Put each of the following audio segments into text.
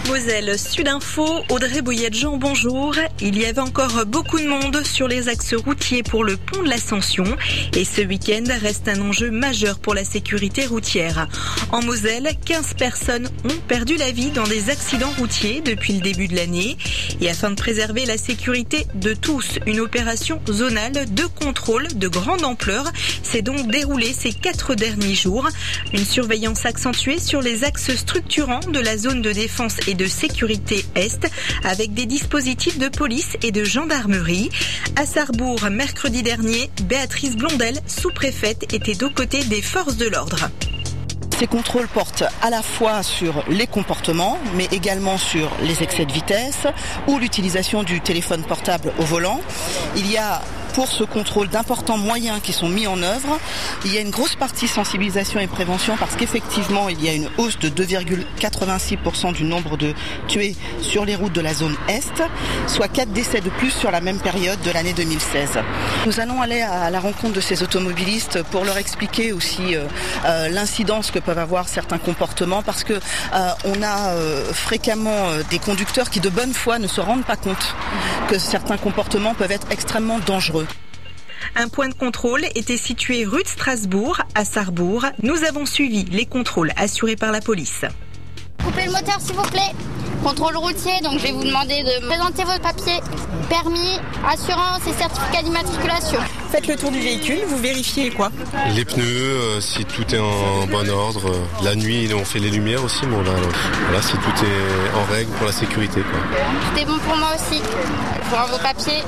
Moselle, Sud Info, Audrey Bouillet-Jean, bonjour. Il y avait encore beaucoup de monde sur les axes routiers pour le pont de l'Ascension et ce week-end reste un enjeu majeur pour la sécurité routière. En Moselle, 15 personnes ont perdu la vie dans des accidents routiers depuis le début de l'année et afin de préserver la sécurité de tous, une opération zonale de contrôle de grande ampleur s'est donc déroulée ces 4 derniers jours. Une surveillance accentuée sur les axes structurants de la zone de défense et de sécurité Est avec des dispositifs de police et de gendarmerie. À Sarrebourg, mercredi dernier, Béatrice Blondel, sous-préfète, était aux côtés des forces de l'ordre. Ces contrôles portent à la fois sur les comportements, mais également sur les excès de vitesse ou l'utilisation du téléphone portable au volant. Il y a pour ce contrôle d'importants moyens qui sont mis en œuvre. Il y a une grosse partie sensibilisation et prévention parce qu'effectivement, il y a une hausse de 2,86% du nombre de tués sur les routes de la zone Est, soit 4 décès de plus sur la même période de l'année 2016. Nous allons aller à la rencontre de ces automobilistes pour leur expliquer aussi l'incidence que peuvent avoir certains comportements parce que on a fréquemment des conducteurs qui de bonne foi ne se rendent pas compte que certains comportements peuvent être extrêmement dangereux. Un point de contrôle était situé rue de Strasbourg, à Sarrebourg. Nous avons suivi les contrôles assurés par la police. Coupez le moteur s'il vous plaît. Contrôle routier, donc je vais vous demander de présenter vos papiers, permis, assurance et certificat d'immatriculation. Faites le tour du véhicule, vous vérifiez quoi ? Les pneus, si tout est en bon ordre. La nuit, on fait les lumières aussi, bon là, si tout est en règle pour la sécurité, quoi. Tout est bon pour moi aussi. Pour vos papiers.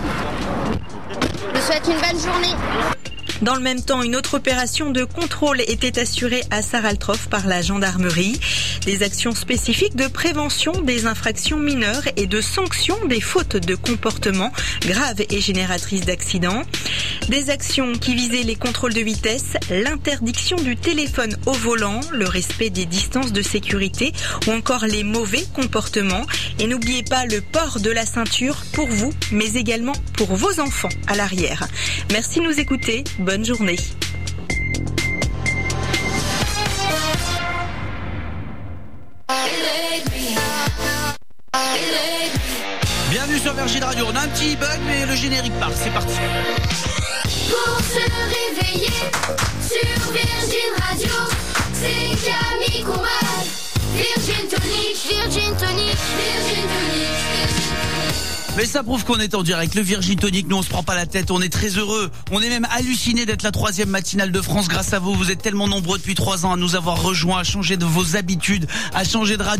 Je vous souhaite une bonne journée. Dans le même temps, une autre opération de contrôle était assurée à Saraltroff par la gendarmerie. Des actions spécifiques de prévention des infractions mineures et de sanction des fautes de comportement graves et génératrices d'accidents. Des actions qui visaient les contrôles de vitesse, l'interdiction du téléphone au volant, le respect des distances de sécurité ou encore les mauvais comportements. Et n'oubliez pas le port de la ceinture pour vous, mais également pour vos enfants à l'arrière. Merci de nous écouter. Bonne journée. Bienvenue sur Virgin Radio. On a un petit bug, mais le générique part. C'est parti. Pour se réveiller sur Virgin Radio, c'est Camille Combal. Virgin Tonic, Virgin Tonic, Virgin Tonic. Mais ça prouve qu'on est en direct. Le Virgin Tonic, nous on se prend pas la tête, on est très heureux. On est même halluciné d'être la 3e matinale de France grâce à vous. Vous êtes tellement nombreux depuis 3 ans à nous avoir rejoints, à changer de vos habitudes, à changer de radio.